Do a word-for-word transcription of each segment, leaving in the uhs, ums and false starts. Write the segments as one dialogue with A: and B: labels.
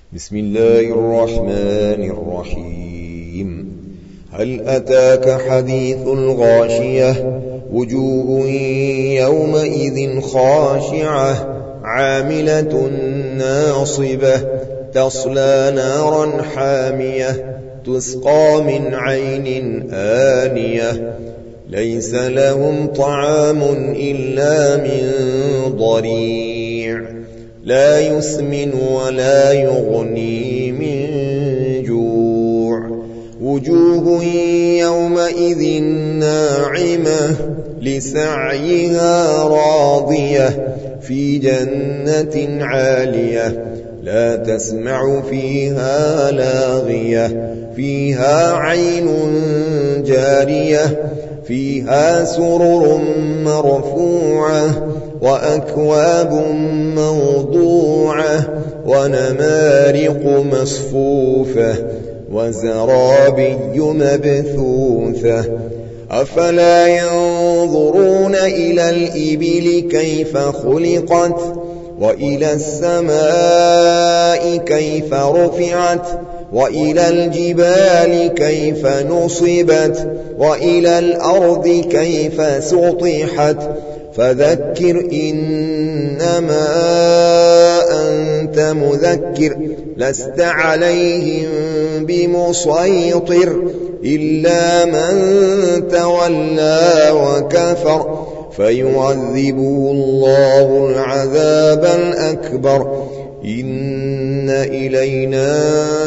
A: بسم الله الرحمن الرحيم هل أتاك حديث الغاشية وجوه يومئذ خاشعة عاملة ناصبة تصلى نارا حامية تسقى من عين آنية ليس لهم طعام إلا من ضريع لا يسمن ولا يغني من جوع وجوه يومئذ ناعمة لسعيها راضية في جنة عالية لا تسمع فيها لاغية فيها عين جارية فيها سرر مرفوعة وأكواب موضوعة ونمارق مصفوفة وزرابي مبثوثة أفلا ينظرون إلى الإبل كيف خلقت وإلى السماء كيف رفعت وإلى الجبال كيف نصبت وإلى الأرض كيف سطحت فذكر إنما أنت مذكر لست عليهم بمسيطر إلا من تولى وكفر فيعذبه الله العذاب الأكبر إن إلينا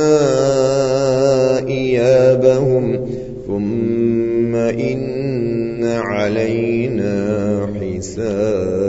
A: إيابهم ثم إن علينا حساب